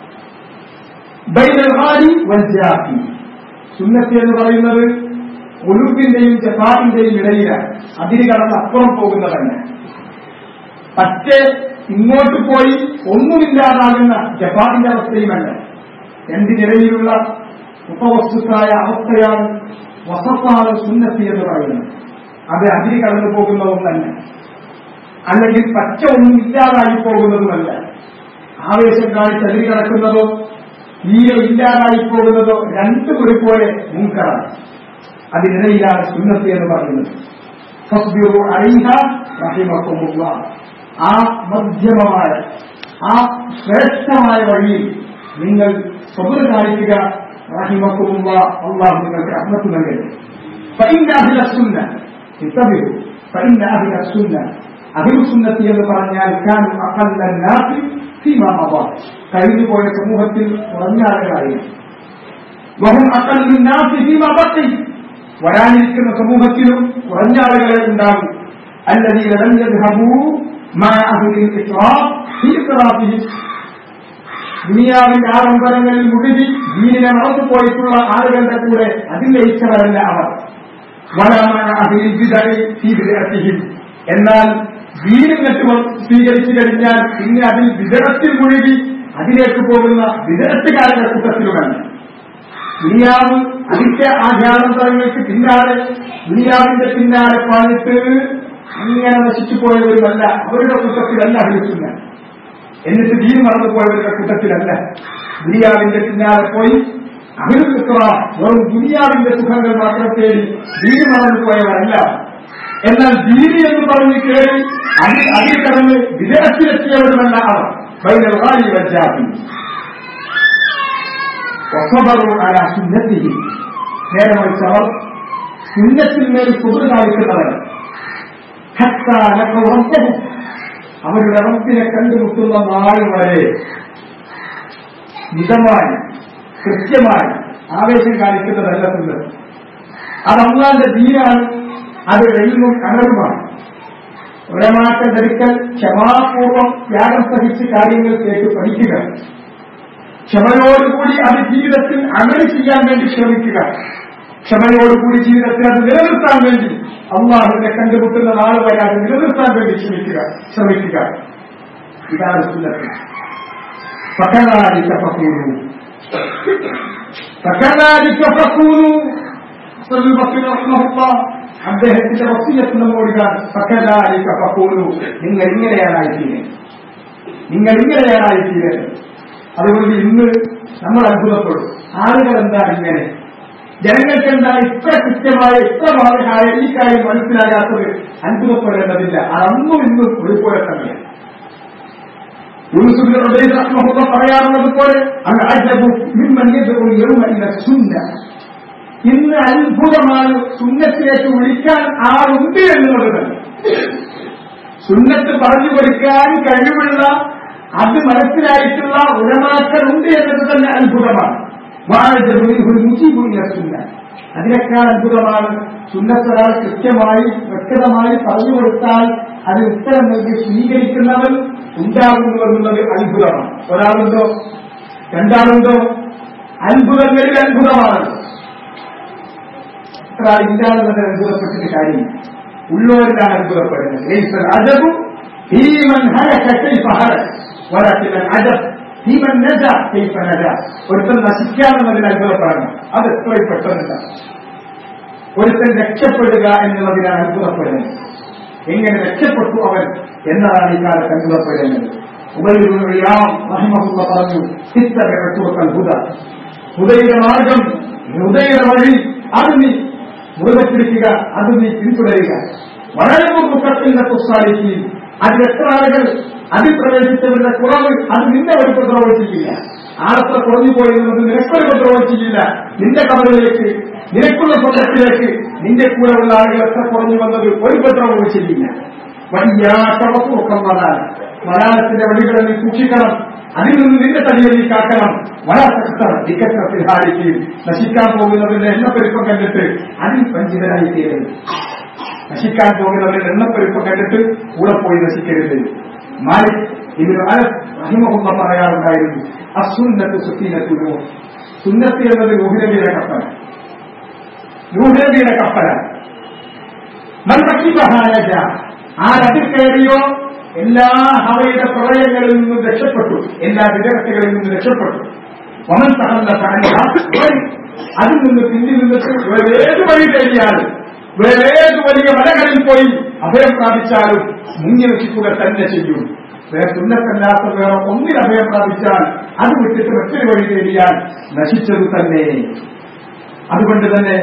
ബൈനൽ ഖാരി വൽ ജാഫി സുന്നത്ത് എന്ന് പറയുന്നത് ഉലുവിന്റെയും ജഫാഇന്റെയും ഇടയിലാണ്. അതിന് കടന്ന് അപ്പുറം പോകുന്നതല്ല. പക്ഷേ ഇങ്ങോട്ട് പോയി ഒന്നുമില്ലാതാകുന്ന ജഫാഇന്റെ അവസ്ഥയുമല്ല. രണ്ടിനിടയിലുള്ള ഉപവസ്തുക്കായ അവസ്ഥയാണ് വസത്താണ് സുന്നത്ത് എന്ന് പറയുന്നത്. അത് അതിന് കടന്നു പോകുന്ന ഒന്നല്ല, അല്ലെങ്കിൽ പച്ച ഒന്നും ഇല്ലാതായി പോകുന്നതുമല്ല. ആവേശം കാണിച്ച് അതിന് കിടക്കുന്നതോ തീരെ ഇല്ലാതായി പോകുന്നതോ രണ്ടും ഒരുപോലെ മുൻകറാണ്. അതിനിടയിലാണ് സുന്നത്ത് എന്ന് പറയുന്നത്. ഫസ്ബിറു അലൈഹ റഹിമക്കുമുല്ലാഹ്. ആ മധ്യമമായ ആ ശ്രേഷ്ഠമായ വഴിയിൽ നിങ്ങൾ സബർ കാണിക്കുക. റഹിമക്കുമുല്ലാഹ്, അല്ലാഹു നിങ്ങൾക്ക് റഹ്മത്ത് നൽകട്ടെ. ഫഇന്ന അഹ്ല സുന്ന ഇത്തബിഉ ഫഇന്ന അഹ്ല സുന്ന അഹ്ലു സുന്നത്തി എന്ന് പറഞ്ഞാൽ കാനു അഖല്ല നാസി ഫീമാ മദാ കഴിഞ്ഞുപോയ സമൂഹത്തിൽ കുറഞ്ഞ ആളുകളായിരുന്നു. വഹും അഖല്ലു നാസി ഫീമാ ബഖി വരാനിരിക്കുന്ന സമൂഹത്തിലും കുറഞ്ഞ ആളുകളെ ഉണ്ടാകും. അല്ലദീന ലം യദ്ഹബൂ മഅ അഹ്ലിൽ ഇസ്റാഫ് ഫീ ഇസ്റാഫിഹിം ദുനിയാവിന്റെ ആഡംബരങ്ങളിൽ മുഴുകി ദീനിനെ മറന്നു പോയിട്ടുള്ള ആളുകളുടെ കൂടെ അതിൽ ലയിച്ചവരല്ല അവർ. വലമഅ അഹ്ലിൽ ബിദ്അഇ ഫീ ബിദ്അതിഹിം എന്നാൽ ദീനിനെട്ട് സ്വീകരിച്ചു കഴിഞ്ഞാൽ പിന്നെ അതിൽ വിദഗ്ധത്തിൽ മുഴുകി അതിലേക്ക് പോകുന്ന വിദഗ്ധക്കാരുടെ കൂട്ടത്തിലുമല്ല. ദുനിയാവ് അതിന്റെ ആചാരങ്ങൾക്ക് പിന്നാലെ ദുനിയാവിന്റെ പിന്നാലെ പാലിട്ട് അങ്ങനെ നശിച്ചു പോയവരുമല്ല, അവരുടെ കൂട്ടത്തിലല്ല അഹ്ലുസുന്ന. എന്നിട്ട് ദീൻ മറന്നു പോയവരുടെ കൂട്ടത്തിലല്ല. ദുനിയാവിന്റെ പിന്നാലെ പോയി അഹ്ലുൽ ഇസ്റാഫ് വെറും ദുനിയാവിന്റെ സുഖങ്ങൾ മാത്രം തേടി ദീൻ മറന്നു പോയവരല്ല. എന്നാൽ ദീനി എന്ന് പറഞ്ഞ് കയറി അതിൽ കടന്ന് വിദേഹത്തിലെത്തിയവരുമല്ല അവർ. ബൈനൽ ഖാരി വൽ ജാഫി വസബറു അലാ സുന്നത്തിഹി നേരെ മറിച്ച് അവർ സുന്നത്തിന്മേൽ സുബ്ർ കാണിക്കുന്നവർ. ഹത്താ ലഖൗ റബ്ബഹും അവരുടെ റബ്ബിനെ കണ്ടുമുട്ടുന്ന നാൾ വരെ മിതമായി കൃത്യമായി ആവേശം കാണിക്കുന്നതല്ല സുന്നത്ത്. അത് അല്ലാഹുവിന്റെ ദീനാണ്. അത് എൽമും അമലുമാണ്. ഉലമാക്കൾ ധരിക്കൽ ക്ഷമാപൂർവം ത്യാഗം സഹിച്ച് കാര്യങ്ങൾ കേട്ട് പഠിക്കുക, ക്ഷമയോടുകൂടി അത് ജീവിതത്തിൽ അമൽ ചെയ്യാൻ വേണ്ടി ശ്രമിക്കുക, ക്ഷമയോടുകൂടി ജീവിതത്തിൽ അത് നിലനിർത്താൻ വേണ്ടി അല്ലാഹുവിനെ കണ്ടുമുട്ടുന്ന നാൾ വരെ അത് നിലനിർത്താൻ വേണ്ടി ശ്രമിക്കുക. ഇതാണ് സുന്നത്ത്. ഫകദാലിക ഫകൂനു അദ്ദേഹത്തിന്റെ വസിയ്യത്ത് നമ്മോടിതാണ്. ഫകദാലിക ഫകൂനു നിങ്ങൾ ഇങ്ങനെയാണായിത്തീരുന്നത്. അതുകൊണ്ട് ഇന്ന് നമ്മൾ അത്ഭുതപ്പെടും. ആളുകൾ എന്താണ് ഇങ്ങനെ, ജനങ്ങൾക്ക് എന്താണ് ഇത്ര കൃത്യമായ ഇത്ര വാദമായ ഈ കാര്യം മനസ്സിലാകാത്തത് അത്ഭുതപ്പെടേണ്ടതില്ല. അതൊന്നും ഇന്നും ഒരുപോലെ തന്നെയാണ്. യൂസുഫ് ഇബ്നു റഹ്മത്തുള്ളാഹി പറയാറുള്ളത് പോലെ ഇന്ന് അത്ഭുതമാണ് സുന്നത്തിലേക്ക് വിളിക്കാൻ ആളുണ്ട് എന്നുള്ളത്. സുന്നത്ത് പറഞ്ഞു കൊടുക്കാൻ കഴിവുള്ള അത് മനസ്സിലായിട്ടുള്ള ഉലമാക്കളുണ്ട് എന്നത് തന്നെ അത്ഭുതമാണ്. അതിനേക്കാൾ അത്ഭുതമാണ് സുന്നത്തൊരാൾ കൃത്യമായി വ്യക്തമായി പറഞ്ഞു കൊടുത്താൽ അത് ഉത്തരം നൽകി സ്വീകരിക്കുന്നവൻ ഉണ്ടാകുന്നു എന്നുള്ളത് അത്ഭുതമാണ്. ഒരാളുണ്ടോ രണ്ടാളുണ്ടോ? അത്ഭുതങ്ങളിൽ അത്ഭുതമാണ്. എത്ര ആളില്ലാതെ അത്ഭുതപ്പെട്ടിട്ട് കാര്യമില്ല. ഉള്ളവരിലാണ് അത്ഭുതപ്പെടുന്നത്. ഒരുത്തൻ നശിക്കാമെന്നതിന് അത്ഭുതപ്പെടണം. അത് എത്രയും പെട്ടെന്നില്ല. ഒരുത്തൻ രക്ഷപ്പെടുക എന്നുള്ളതിനാണ് അത്ഭുതപ്പെടുന്നത്. എങ്ങനെ രക്ഷപ്പെട്ടു അവൻ എന്നതാണ് ഈ കാലത്ത് അത്ഭുതപ്പെടുന്നത്. പറഞ്ഞു ഹുദയുടെ മാർഗം, ഹുദയുടെ വഴി അത് നീ മുറുകെ പിടിക്കുക, അത് നീ പിന്തുടരുക. വളരെ മുഖത്തിന്റെ പുസ്തകം അതിൽ എത്ര ആളുകൾ അതിൽ പ്രവേശിച്ചവരുടെ കുറവ് അത് നിന്നെ ഒരു പ്രവേശിക്കില്ല. ആളത്ര കുറഞ്ഞു പോയി എന്നത് നിനക്കൊരു ഉപദ്രവം ചെയ്യില്ല. നിന്റെ കബറിലേക്ക്, നിനക്കുള്ള സ്വർഗത്തിലേക്ക് നിന്റെ കൂടെ ഉള്ള ആളുകൾ എത്ര കുറഞ്ഞു വന്നത് ഒരു ഉപദ്രവവും ചെയ്യില്ല. വലിയാട്ടവക്കും മലയാളത്തിന്റെ വഴികളെ നീ സൂക്ഷിക്കണം. അതിൽ നിന്ന് നിന്റെ തടിയെ നീ കാക്കണം. വളർത്തത്തിൽ ഹാരിക്കുകയും നശിക്കാൻ പോകുന്നവരുടെ എണ്ണപ്പെരുപ്പം കണ്ടിട്ട് അതിൽ വഞ്ചിതരായി തീരരുത്. നശിക്കാൻ പോകുന്നവരുടെ എണ്ണപ്പെരുപ്പം കണ്ടിട്ട് കൂടെ പോയി നശിക്കരുത്. മാലിക് ഇബ്നു അനസ് റഹിമഹുള്ള പറയാറുണ്ടായിരുന്നു, അസുന്നത്തു സുഫീനത്തു നൂഹ്. സുന്നത്ത് എന്നത് നൂഹ് നബിയുടെ കപ്പലാണ്. നൂഹ് നബിയുടെ കപ്പലാണ്. മൻ റകിബഹാ നജാ. ആരതിൽ കയറിയോ എല്ലാ ഹവയുടെ പ്രളയങ്ങളിൽ നിന്നും രക്ഷപ്പെട്ടു, എല്ലാ വിദഗ്ധകളിൽ നിന്നും രക്ഷപ്പെട്ടു. വമൻ തഖല്ലഫ അൻഹാ, അതിൽ നിന്ന് പിന്നിൽ നിന്നിട്ട് വേറേത് വഴി തേടിയാലും വേറേത് വലിയ മലകളിൽ പോയി അഭയം പ്രാപിച്ചാലും മുങ്ങി നശിക്കുക തന്നെ ചെയ്യും. വേറെ സുന്നത്തല്ലാത്ത വേറെ ഒന്നിൽ അഭയം പ്രാപിച്ചാൽ അത് വിട്ടിട്ട് മറ്റൊരു വഴി തേടിയാൽ നശിച്ചത് തന്നെ. അതുകൊണ്ട് തന്നെ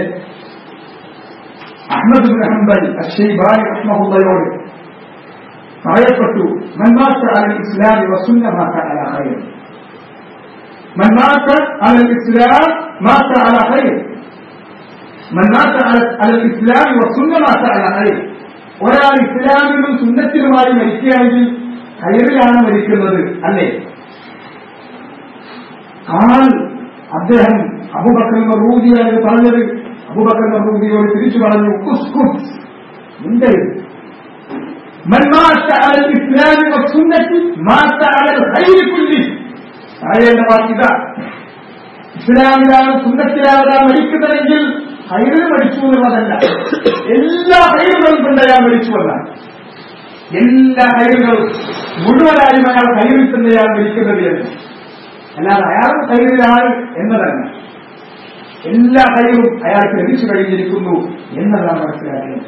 അഹ്മദ് ഇബ്നു ഹംബൽ അശ്ശൈബാനി റഹ്മഹുള്ളയോട് പറയപ്പെട്ടു, മൻ മാത അലൽ ഇസ്ലാം വസുന്ന മാത അലാ ഖൈർ. മൻ മാത അലൽ ഇസ്ലാം മാത അലാ ഖൈർ. മൻ മാത അലൽ ഇസ്ലാം വസുന്ന മാത അലാ ഖൈർ. ഒരാൾ ഇസ്ലാമിലും സുന്നത്തിലുമായി മരിക്കുകയാണെങ്കിൽ ഖൈറിലാണ് മരിക്കുന്നത്, അല്ലേ? ആൾ അദ്ദേഹം അബൂബക്കർ മർറൂദിയാണ് പറഞ്ഞത്. അബൂബക്കർ മർറൂദിയോട് തിരിച്ചു പറഞ്ഞു, ഉസ്കുത്, മിണ്ടരുത്. من مات على الإسلام والسنة مات على الخير كله. പറയേണ്ട വാക്കിത, ഇസ്ലാമിലാണ് സുന്നത്തിലാണ് മരിക്കുന്നതെങ്കിൽ ഹൈറിൽ മരിച്ചു എന്നുള്ളതല്ല, എല്ലാ ഹൈറുകളും കൊണ്ട് അയാൾ മരിച്ചു എന്നാണ്. എല്ലാ ഹൈറുകളും മുഴുവനായും അയാൾ ഹൈറിൽ തന്നെയാണ് മരിക്കുന്നത് എന്ന്, അല്ലാതെ അയാൾ ഹൈറിലാണ് എന്നതല്ല. എല്ലാ ഹൈറും അയാൾക്ക് ലഭിച്ചു കഴിഞ്ഞിരിക്കുന്നു എന്നതാണ് മനസ്സിലാക്കുന്നത്.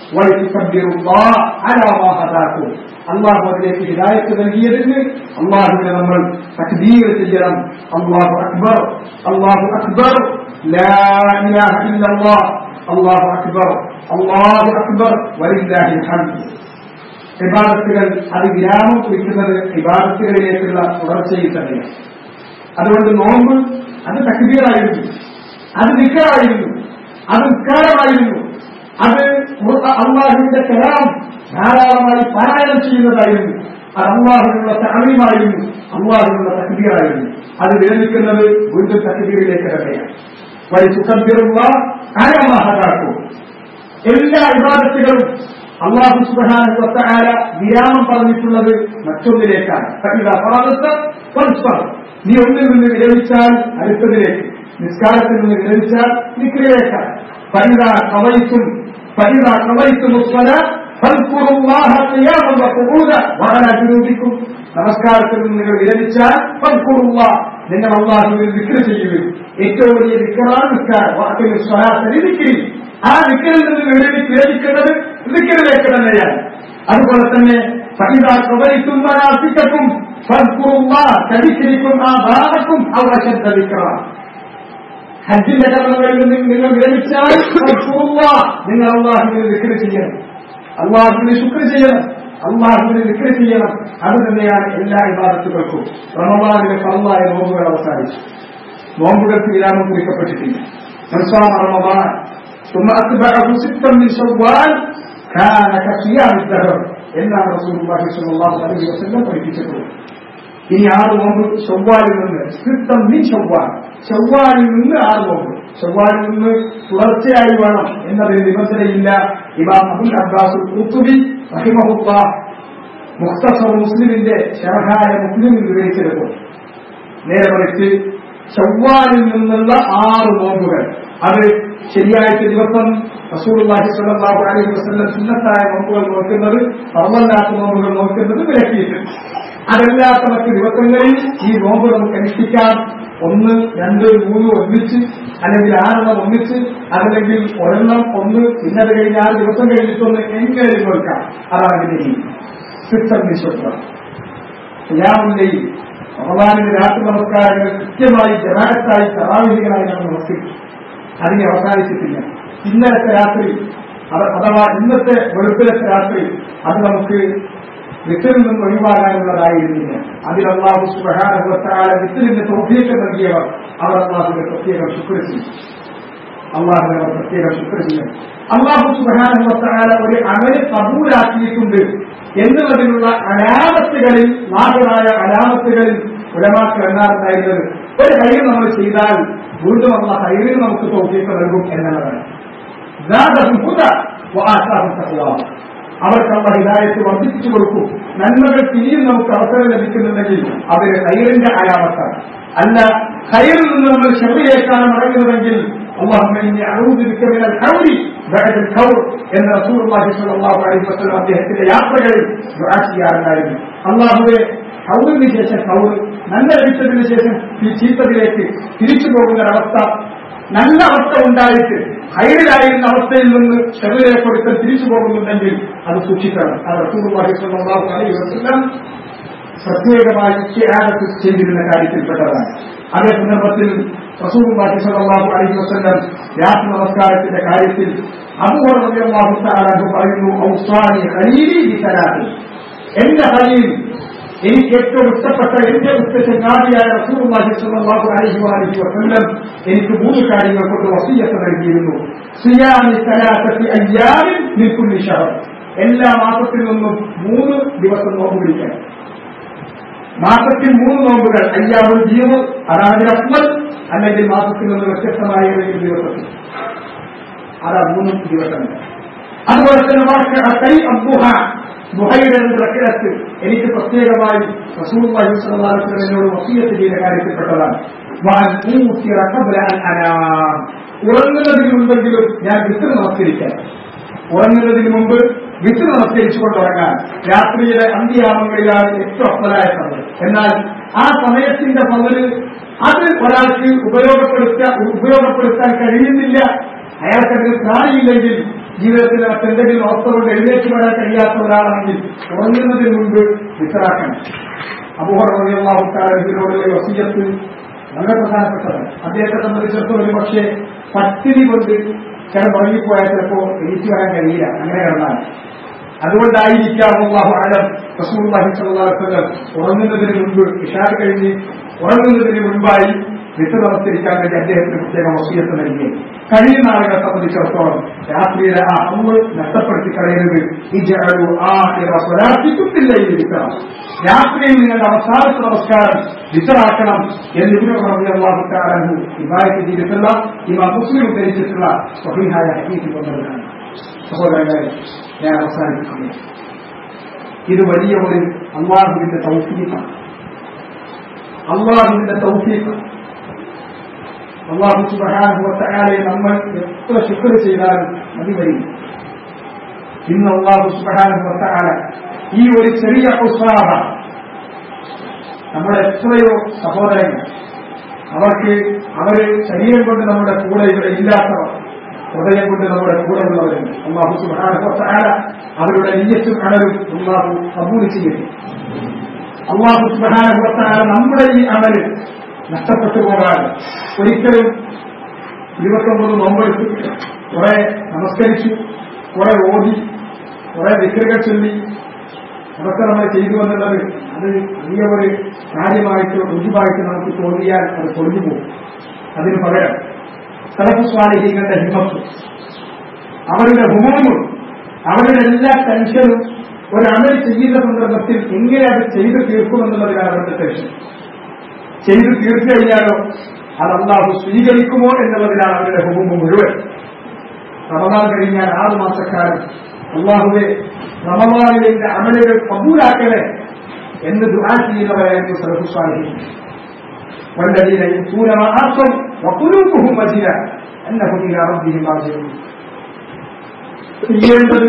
അള്ളാഹു അതിലേക്ക് ഹിദായത്ത് നൽകിയതിന് അള്ളാഹുവിനെ നമ്മൾ തക്ബീർ ചെയ്യണം. അല്ലാഹു അക്ബർ, അല്ലാഹു അക്ബർ, ലാ ഇലാഹ ഇല്ലല്ലാഹ്, അല്ലാഹു അക്ബർ, അല്ലാഹു അക്ബർ, വലില്ലാഹിൽ ഹംദ്. ഇബാദത്തുകൾ അത് വിരാമം കുറിക്കുന്നത് ഇബാദത്തുകളിലേക്കുള്ള തുടർച്ചയിൽ തന്നെയാണ്. അതുകൊണ്ട് നോമ്പ് അത് തക്ബീറായിരുന്നു, അത് ദിക്റായിരുന്നു, അത് നിസ്കാരമായിരുന്നു, അത് അള്ളാഹുവിന്റെ കലാം ധാരാളമായി പാരായണം ചെയ്യുന്നതായിരുന്നു, അത് അള്ളാഹുവിനുള്ള തഅലീമായിരുന്നു, അള്ളാഹുവിനുള്ള തക്ബീറായിരുന്നു. അത് വിരമിക്കുന്നത് വീണ്ടും തക്ബീറിലേക്ക് തന്നെയാണ്. വലിതുകബ്ബിറുല്ലാഹ അലാ മാ ഹദാകും. എല്ലാ ഇബാദത്തുകളും അള്ളാഹു സുബ്ഹാനഹു വ തആല വിരാമം പറഞ്ഞിട്ടുള്ളത് മറ്റൊന്നിലേക്കാണ്. ഫഇദാ ഫറഗത ഫൻസർ. നീ ഒന്നിൽ നിന്ന് വിരമിച്ചാൽ അടുത്തതിലേക്ക്, നിസ്കാരത്തിൽ നിന്ന് വിരമിച്ചാൽ ദിക്റിലേക്കാണ്. فإذا قضيتم الصلاة فاذكروا الله قياما وقعودا وعلى جنوبكم. നമസ്കാരത്തിൽ നിന്ന് നിങ്ങൾ വിരമിച്ചാൽ ഫദ്കുറുല്ലാഹ്, നിങ്ങൾ അല്ലാഹുവിനെ ദിക്ർ ചെയ്യുവിൻ. ഏറ്റവും വലിയ ദിക്റാണ് നിസ്കാരം. വഅഖിമു സ്വലാത്ത ലിദിക്രി. ആ ദിക്റിൽ നിന്ന് വിരമിക്കുന്നത് ദിക്റിലേക്ക് തന്നെയാണ്. അതുപോലെ തന്നെ فإذا قضيتم مناسككم فاذكروا الله كذكركم آباءكم أو أشد ذكرا. ഹജ്ജിന്റെ കർമ്മങ്ങളിൽ നിന്ന് നിങ്ങൾ വിരമിച്ചാൽ നിങ്ങൾ അള്ളാഹുവിനെ ദിക്ർ ചെയ്യണം, അള്ളാഹുവിനെ ശുക്ർ ചെയ്യണം, അള്ളാഹുവിനെ ദിക്ർ ചെയ്യണം. അത് തന്നെയാണ് എല്ലാ ഇബാദത്തുകൾക്കും. റമളാനിലെ ഫർളായ നോമ്പുകൾ അവസാനിച്ചു, നോമ്പുകൾക്ക് വിരാമം കുറിക്കപ്പെട്ടിട്ടില്ല. റമളാൻ ثم أتبعه ستا من شوال كان كصيام الدهر എന്നാണ് റസൂലുള്ളാഹി സ്വല്ലല്ലാഹു അലൈഹി വസല്ലം പഠിപ്പിച്ചിട്ടുള്ളത്. ഇനി 6 നോമ്പ് ശവ്വാലിൽ നിന്ന്, സിത്തം മിൻ ശവ്വാൽ, ശവ്വാലിൽ നിന്ന് 6 നോമ്പ്, ശവ്വാലിൽ നിന്ന് തുടർച്ചയായി വേണം എന്നതിന് നിബന്ധനയില്ല. ഇമാം അബുൽ അബ്ബാസ് ഖുർത്തുബി റഹിമഹുല്ലാഹ് മുഖ്തസർ മുസ്ലിമിന്റെ ശറഹായ മുസ്ലിമിൽ വിവരിച്ചെടുക്കും. നേരെ മറിച്ച് ശവ്വാലിൽ നിന്നുള്ള 6 നോമ്പുകൾ, അത് ശരിയായിട്ട് ദിവസം റസൂലുള്ളാഹി സ്വല്ലല്ലാഹു അലൈഹി വസല്ലം സുന്നത്തായ നോമ്പുകൾ നോക്കുന്നത്, ഫർളല്ലാത്ത നോമ്പുകൾ നോക്കുന്നത് വിലക്കിയിട്ടുണ്ട്. അതല്ലാത്ത മറ്റ് ദിവസങ്ങളിൽ ഈ നോമ്പ് നമുക്ക് അനുഷ്ഠിക്കാം. 1, 2, 3 ഒന്നിച്ച്, അല്ലെങ്കിൽ 6 ഒന്നിച്ച്, അതല്ലെങ്കിൽ 1 പിന്നത് കഴിഞ്ഞ് 6 ദിവസം കഴിഞ്ഞിട്ടൊന്ന് എങ്ങനെ നോക്കാം. അതാണ് ഇതിന്റെ സിസ്റ്റം വിശ്വസം. ഖിയാമുല്ലൈൽ, റമളാനിലെ രാത്രി നമസ്കാരങ്ങൾ കൃത്യമായി ജമാഅത്തായി തറാവീഹുകളായി നമ്മൾ നമസ്കരിക്കും. അതിനെ അവസാനിച്ചിട്ടില്ല. ഇന്നലത്തെ രാത്രി അഥവാ ഇന്നത്തെ വെളുപ്പിലത്തെ രാത്രി അത് നമുക്ക് വിത്തറിൽ നിന്ന് ഒഴിവാകാനുള്ളതായിരുന്നില്ല. അതിൽ അല്ലാഹു സുബ്ഹാനഹു വ തആല വിത്തറിന്റെ തൗഫീഖ് നൽകിയവർ അവർ അല്ലാഹുവിന്റെ പ്രത്യേകം ശുക്ർ ചെയ്യും. അല്ലാഹുവിനെ പ്രത്യേകം ശുക്ർ ചെയ്യും. അല്ലാഹു സുബ്ഹാനഹു വ തആല ഒരു അമല് കബൂലാക്കിയിട്ടുണ്ട് എന്നതിനുള്ള അലാമത്തുകളിൽ നാഹുറായ അലാമത്തുകളിൽ ഉലമാക്കൾ എന്നാറുണ്ടായിരുന്നത് ഒരു ഹൈർ നമ്മൾ ചെയ്താൽ വീണ്ടും അല്ലാഹു ഹൈറിന് നമുക്ക് തൗഫീഖ് നൽകും എന്നുള്ളതാണ്. അവർക്ക് അല്ലാഹു ഹിദായത്ത് വർദ്ധിപ്പിച്ചു കൊടുക്കും. നന്മകൾ പിന്നെയും നമുക്ക് അവസരം ലഭിക്കുന്നുണ്ടെങ്കിൽ അവര് ഹൈറിന്റെ അലാമത്താണ്. അല്ല ഹൈറിൽ നിന്ന് നമ്മൾ ശർറിലേക്കാണ് മടങ്ങുന്നതെങ്കിൽ اللهم إني أعوذ بك من الحول بعد الكور എന്ന റസൂലുള്ളാഹി സ്വല്ലല്ലാഹു അലൈഹി വസല്ലം അദ്ദേഹത്തിന്റെ യാത്രകളിൽ ദുആ ചെയ്യാറുണ്ടായിരുന്നു. അല്ലാഹുവേ ഹൗലിന് ശേഷം കൗർ, നല്ല ലഭിച്ചതിന് ശേഷം ഈ ചീത്തതിലേക്ക് തിരിച്ചു പോകുന്ന ഒരവസ്ഥ, നല്ല അവസ്ഥ ഉണ്ടായിട്ട് ഹൈറിലായിരുന്ന അവസ്ഥയിൽ നിന്ന് ശർറിലേക്ക് കൊടുത്ത് തിരിച്ചു പോകുന്നുണ്ടെങ്കിൽ അത് സൂക്ഷിക്കണം. അത് റസൂലുള്ളാഹി സ്വല്ലല്ലാഹു അലൈഹി വസല്ലം പ്രത്യേകമായി ഇസ്തിആദത്ത് ചെയ്തിരുന്ന കാര്യത്തിൽപ്പെട്ടതാണ്. അതേ സന്ദർഭത്തിൽ റസൂലുള്ളാഹി സ്വല്ലല്ലാഹു അലൈഹി വസല്ലം രാത്രി നമസ്കാരത്തിന്റെ കാര്യത്തിൽ അബൂ ഹുറൈറ റളിയല്ലാഹു തആല അൻഹു പറയുന്നു, ഔസാനി ഖലീലി ബിസലാത്തി, എന്റെ ഖലീൽ, എനിക്ക് ഏറ്റവും ഇഷ്ടപ്പെട്ട എന്റെ ഉച്ചചങ്ങാതിയായ റസൂലുള്ളാഹി സ്വല്ലല്ലാഹു അലൈഹി വസല്ലം എനിക്ക് 3 കാര്യങ്ങൾ കൊണ്ട് വസിയ്യത്ത് നൽകിയിരുന്നു. സിയാമി സലാസത്തി അയ്യാമിൻ മിൻ കുല്ലി ശഹർ, എല്ലാ മാസത്തിൽ നിന്നും 3 ദിവസം നോമ്പ് പിടിക്കണം. മാസത്തിൽ 3 നോമ്പുകൾ, അയ്യാമുൽ ബീദ് അതാണ് അഫ്ളൽ, അല്ലെങ്കിൽ മാസത്തിൽ നിന്ന് വ്യത്യസ്തമായ ഏതെങ്കിലും ദിവസത്തിൽ, അതാ 3 ദിവസങ്ങൾ. അതുപോലെ തന്നെ ബുഹൈറ റക്അത്ത് എനിക്ക് പ്രത്യേകമായി റസൂലുള്ളാഹി സ്വല്ലല്ലാഹു അലൈഹി വസല്ലം എന്നോട് വസിയ്യത്ത് ചെയ്ത കാര്യത്തിൽപ്പെട്ടതാണ്. ഉറങ്ങുന്നതിന് മുമ്പെങ്കിലും ഞാൻ വിത്ർ നമസ്കരിക്കാൻ, ഉറങ്ങുന്നതിന് മുമ്പ് വിത്ർ നമസ്കരിച്ചുകൊണ്ടുറങ്ങാൻ രാത്രിയിലെ അന്ത്യയാമങ്ങളിലാണ് ഏറ്റവും അഫ്ളലായ സമയം. എന്നാൽ ആ സമയത്തിന്റെ പങ്ക് അത് ഒരാൾക്ക് ഉപയോഗപ്പെടുത്താൻ കഴിയുന്നില്ല, അയാൾക്കതിന് പ്രാണിയില്ലെങ്കിൽ, ജീവിതത്തിൽ മറ്റെന്തെങ്കിലും അവസ്ഥ കൊണ്ട് എഴുന്നേറ്റ് വരാൻ കഴിയാത്ത ഒരാളാണെങ്കിൽ ഉറങ്ങുന്നതിന് മുമ്പ് വിത്തറാക്കണം. അബൂ ഹുറൈറ റളിയല്ലാഹു തആല അൻഹുവിനോടുള്ള വസിയ്യത്ത് വളരെ പ്രധാനപ്പെട്ടതാണ്. അദ്ദേഹത്തെ സംബന്ധിച്ചിടത്തോളം ഒരു പക്ഷേ പട്ടിണി കൊണ്ട് ഉറങ്ങിപ്പോയാൽ ചിലപ്പോൾ എണീറ്റ് വരാൻ കഴിയില്ല, അങ്ങനെ കിടന്നാൽ. അതുകൊണ്ടായിരിക്കാം അല്ലാഹു അഅലം റസൂലുള്ളാഹി സ്വല്ലല്ലാഹു അലൈഹി വസല്ലം ഉറങ്ങുന്നതിന് മുമ്പ്, ഇശാ കഴിഞ്ഞ് ഉറങ്ങുന്നതിന് മുമ്പായി വിത്ർ നമസ്കരിക്കാൻ വേണ്ടി അദ്ദേഹത്തിന് പ്രത്യേക വസിയ്യത്ത് നൽകി. കഴിയുന്ന ആളുകളെ സംബന്ധിച്ചിടത്തോളം രാത്രിയിലെ ആ അമ്മ നഷ്ടപ്പെടുത്തി കളയരുത്. ഇജ്അലു ആഖിറ സ്വലാത്തികും ബില്ലൈലി വിത്റ, രാത്രിയിൽ നിങ്ങളുടെ അവസാനത്തെ നമസ്കാരം വിത്റാക്കണം എന്ന് ഇബ്നു ഉമർ റളിയല്ലാഹു തആല അൻഹു റിവായത്ത് ചെയ്തിട്ടുള്ള ഇമാം മുസ്ലിം ഉദ്ധരിച്ചിട്ടുള്ള സ്വഹീഹായ ഹദീസിൽ വന്നതാണ്. സഹോദരങ്ങളെ, ഞാൻ അവസാനിപ്പിക്കുന്നു. ഇത് വലിയ ഒരു അല്ലാഹുവിന്റെ തൗഫീഖാണ്. അല്ലാഹുവിന്റെ തൗഫീഖാണ്. അല്ലാഹു സുബ്ഹാനഹു വ തആലയെ നമ്മൾ എത്ര ശുക്ർ ചെയ്താലും മതി വരില്ല. ഇന്ന് അല്ലാഹു സുബ്ഹാനഹു വ തആല ഈ ഒരു ചെറിയ ഉസാഹ, നമ്മുടെ എത്രയോ സഹോദരങ്ങൾ, അവര് ശരീരം കൊണ്ട് നമ്മുടെ കൂടെ ഇവിടെ ഇല്ലാത്തവർ, ഹൃദയം കൊണ്ട് നമ്മുടെ കൂടെ ഉള്ളവരുണ്ട്. അല്ലാഹു സുബ്ഹാനഹു വ തആല അവരുടെ നിയ്യത്തും അമലും അല്ലാഹു ഖബൂൽ ചെയ്യട്ടെ. അല്ലാഹു സുബ്ഹാനഹു വ തആല നമ്മുടെ ഈ അമല് നഷ്ടപ്പെട്ടു പോകാതെ ഒരിക്കലും 29 നോമ്പെടുത്തു, കുറെ നമസ്കരിച്ചു, കുറെ ഓതി, കുറെ ദിക്റുകൾ ചൊല്ലി, അതൊക്കെ നമ്മൾ ചെയ്തു എന്നുള്ളത് അത് വലിയ ഒരു കാര്യമായിട്ടോ രുചിവായിട്ടോ നമുക്ക് തോന്നിയാൽ അത് പൊളിഞ്ഞു പോകും. അതിന് പകരം സലഫു സ്വാലിഹീങ്ങളുടെ ഹിമ്മത്ത്, അവരുടെ ഹുമൂമും അവരുടെ എല്ലാ ടെൻഷനും ഒരു അമൽ ചെയ്യുന്ന സന്ദർഭത്തിൽ എങ്ങനെ അത് ചെയ്തു തീർക്കുമെന്നുള്ളതിനാണ് അവരുടെ ടെൻഷൻ. ചെയ്തു തീർത്തു കഴിഞ്ഞാലോ അത് അല്ലാഹു സ്വീകരിക്കുമോ എന്നുള്ളതിനാണ് അവരുടെ ഹുമൂമ് മുഴുവൻ. റമദാൻ കഴിഞ്ഞാൽ 6 മാസക്കാലം അല്ലാഹുവേ റമദാനിലെ അമലുകൾ കബൂലാക്കണേ എന്ന് ദുആ ചെയ്യുന്നവരായിരുന്നു സലഫു സ്വാലിഹീൻ. വല്ലദീന യുഊന മാ ആതൗ വഖുലൂബുഹും വജില അന്നഹും ഇലാ റബ്ബിഹിം റാജിഊൻ. ചെയ്യേണ്ടത്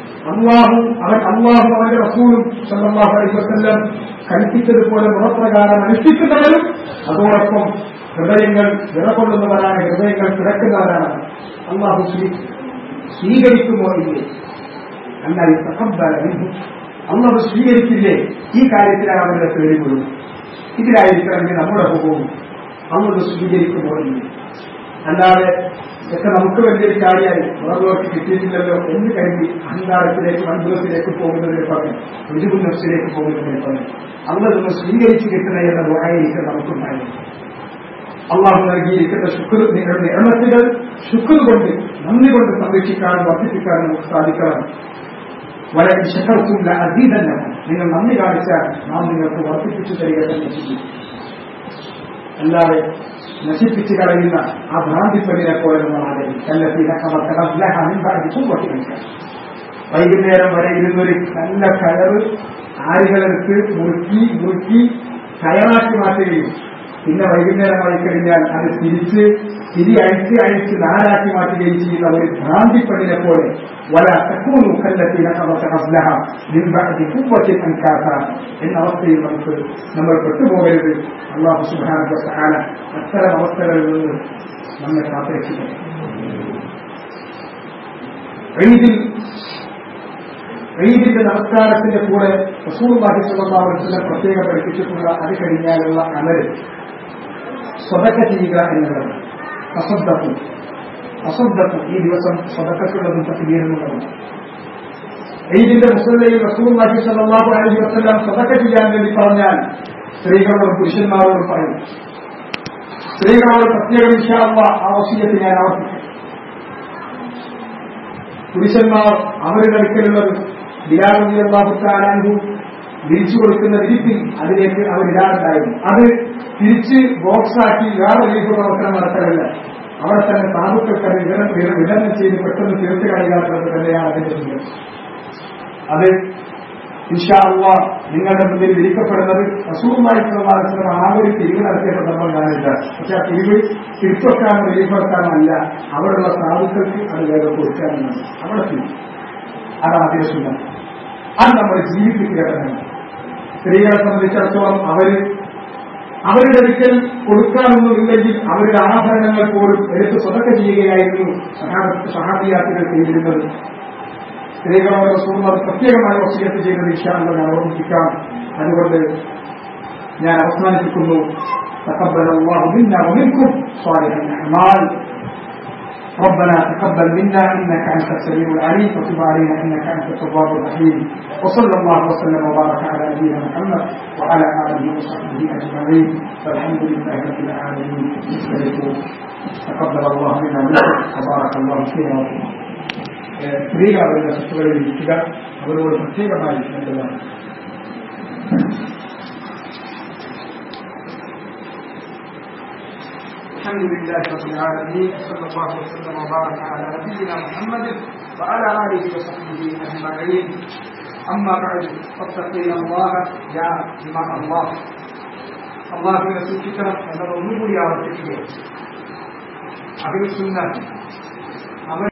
അല്ലാഹു അവന്റെ റസൂലും സല്ലല്ലാഹു അലൈഹി വസല്ലം കൽപ്പിച്ചതുപോലെ മുറപ്രകാരം അനുഷ്ഠിക്കുന്നവരും അതോടൊപ്പം ഹൃദയങ്ങൾ വിറകൊള്ളുന്നവരാണ്, ഹൃദയങ്ങൾ കിടക്കുന്നവരാണ്. അല്ലാഹു സ്വീകരിക്കുമോ ഇല്ലേ? അല്ലാഹു തഖബ്ബല മിൻഹു, അല്ലാഹു സ്വീകരിക്കില്ലേ? ഈ കാര്യത്തിലാണ് അവരുടെ പേരുകളും. ഇതിലായിരിക്കണമെങ്കിൽ നമ്മുടെ ഹുക്മും അല്ലാഹു സ്വീകരിക്കുമോ ഇല്ലേ? അല്ലാതെ ഒക്കെ നമുക്ക് വലിയൊരു കാര്യമായി വേറൊക്കെ കിട്ടിയിട്ടില്ലല്ലോ എന്ന് കരുതി അഹങ്കാരത്തിലേക്ക് അത്ഭുതത്തിലേക്ക് പോകുന്നതിനെ പറഞ്ഞു രുചികു നഫ്സിലേക്ക് പോകുന്നതിനെ പറഞ്ഞു അള്ളാഹ് നിന്ന് സ്വീകരിച്ച് കിട്ടണ എന്ന ദുആയിരിക്കും നമുക്കുണ്ടായിരുന്നു. അള്ളാഹു നൽകിയിരിക്കുന്ന നിഅമത്തുകൾ ശുക്ർ കൊണ്ട് നന്ദി കൊണ്ട് സംരക്ഷിക്കാനും വർദ്ധിപ്പിക്കാനും നമുക്ക് സാധിക്കണം. വളരെ ശകർത്തും ലഅസീദന്നകും, നിങ്ങൾ നന്ദി കാണിച്ചാൽ നാം നിങ്ങൾക്ക് വർദ്ധിപ്പിച്ചു തരിക തന്നെ ചെയ്യും. അല്ലാതെ നശിപ്പിച്ചു കളയുന്ന ആ ഭ്രാന്തിപ്പതിനെ പോലെ നമ്മൾ വൈകുന്നേരം വരെ ഇരുന്നൊരു നല്ല കയറ് ആരുകളെടുത്ത് മുറുക്കി കയറാക്കി മാറ്റുകയും പിന്നെ വൈകുന്നേരമായി കഴിഞ്ഞാൽ അത് തിരി അഴിച്ച് നാലാക്കി മാറ്റുകയും ചെയ്യുന്ന ഒരു ഭ്രാന്തിപ്പതിനെ പോലെ വല തക്കൂനു കല്ലത്തിനെ എന്ന അവസ്ഥയിൽ നമ്മൾ പെട്ടുപോകരുത്. അല്ലാഹു സുബ്ഹാനഹു വ തആല അത്തരം അവസ്ഥകളിൽ നിന്ന് നമ്മെ കാത്തുരക്ഷിക്കണം. ഈദിന്റെ നമസ്കാരത്തിന്റെ കൂടെ റസൂലുള്ളാഹി സ്വല്ലല്ലാഹു അലൈഹി വസല്ലം പ്രത്യേകം പഠിപ്പിച്ചിട്ടുള്ള അത് കഴിഞ്ഞാലുള്ള അമൽ സ്വതക്ക ചെയ്യുക എന്നുള്ളത്. അസദ്ദഖു ഈ ദിവസം സ്വതക്കത്തുള്ളതും തക്ബീറുള്ളതും. ഈദിന്റെ മുസല്ലയിൽ റസൂലുള്ളാഹി സ്വല്ലല്ലാഹു അലൈഹി വസല്ലം സ്വതക്ക ചെയ്യാൻ വേണ്ടി പറഞ്ഞാൽ സ്ത്രീകളോടും പുരുഷന്മാരോടും പറയും. സ്ത്രീകളോട് പ്രത്യേകം ഇൻഷാ അല്ലാഹ് ആ വസിയത്ത് ഞാൻ ആവർത്തിക്കും. പുരുഷന്മാർ അവരുടെ അടുക്കലുള്ളത് ബിലാൽ റളിയല്ലാഹു തആല അൻഹു വിരിച്ചു കൊടുക്കുന്ന വിരിപ്പിൽ അതിലേക്ക് അവരിടാറുണ്ടായിരുന്നു. അത് തിരിച്ച് ബോക്സാക്കി വേറെ ലീഫ് പ്രവർത്തനം നടത്തലല്ല, അവിടെ തന്നെ സാധുക്കൾക്ക് വിതരണം ചെയ്ത് പെട്ടെന്ന് തീർത്ത് കളയാറുള്ളത് തന്നെയാണ് അതിന്റെ ചിന്തം. അത് ഇൻഷാ അല്ലാഹ് നിങ്ങളുടെ മുന്നിൽ വിരിക്കപ്പെടുന്നത് റസൂലുള്ളാഹി സ്വല്ലല്ലാഹു അലൈഹി വസല്ലം ആ ഒരു തിരിവ് നടത്തിയ സന്ദർഭം കാണില്ല. പക്ഷെ ആ തിരിവ് തിരിച്ചുവെക്കാനോ റിലീഫ് വെക്കാനോ അല്ല, അവിടെയുള്ള സാധുക്കൾക്ക് അത് വേറെ കൊടുക്കാനുള്ളത്. അവിടെ തിരിവ് അതാണ് അതിന്റെ സുഖം. അത് നമ്മൾ ജീവിപ്പിക്കുക തന്നെ. സ്ത്രീകളെ സംബന്ധിച്ചിടത്തോളം അവരുടെ ഒരിക്കൽ കൊടുക്കാനൊന്നുമില്ലെങ്കിൽ അവരുടെ ആഭരണങ്ങൾ പോലും എടുത്ത് സ്വതക്ക ചെയ്യുകയായിരുന്നു സഹാബിയാത്തുകൾ ചെയ്തിരുന്നത്. സ്ത്രീകളോട് റസൂലുള്ളാഹി പ്രത്യേകമായി വസിയത്ത് ചെയ്തത് ഇൻഷാ അല്ലാഹ് ഞാൻ ഓർമ്മിപ്പിക്കാം. അതുകൊണ്ട് ഞാൻ അവസാനിപ്പിക്കുന്നു. തഖബ്ബലല്ലാഹു മിന്നാ വമിൻകും സ്വാലിഹൽ അഅ്മാൽ. ربنا تقبل منا انك انت السميع العليم وتب علينا انك انت التواب الرحيم وصلى الله وسلم وبارك على نبينا محمد وعلى اله وصحبه اجمعين والحمد لله رب العالمين. تقبل الله منا ومنكم وبارك الله فينا وفيكم. സ്ത്രീകൾ അവരുടെ സ്വത്തുകളിൽ ഇരിക്കുക, അവരോട് പ്രത്യേകമായി നല്ലതാണ്. الحمد لله رب العالمين صلى الله وسلم وبارك على نبينا محمد وعلى اله وصحبه اجمعين. اما بعد فاتقين الله يا جماعه الله. അല്ലാഹുവിനെ സൂക്ഷിക്കണം എന്നതൊന്നും കൂടി ആവർത്തിക്കുകയാണ്. അഹ്ലുസുന്ന